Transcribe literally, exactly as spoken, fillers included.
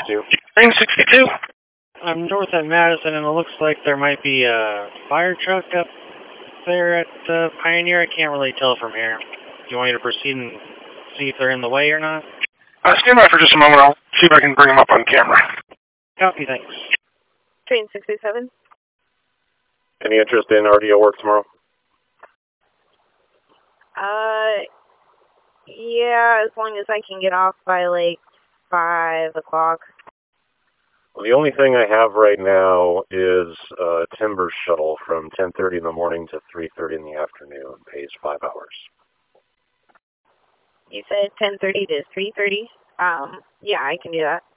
sixty-two. Train sixty-two. I'm north at Madison, and it looks like there might be a fire truck up there at uh, Pioneer. I can't really tell from here. Do you want me to proceed and see if they're in the way or not? Uh, stand by for just a moment. I'll see if I can bring them up on camera. Copy, thanks. Train sixty-seven. Any interest in R D O work tomorrow? Uh, yeah, as long as I can get off by like five o'clock. Well, the only thing I have right now is a timber shuttle from ten thirty in the morning to three thirty in the afternoon. Pays five hours. You said ten thirty to three thirty. Um, yeah, I can do that.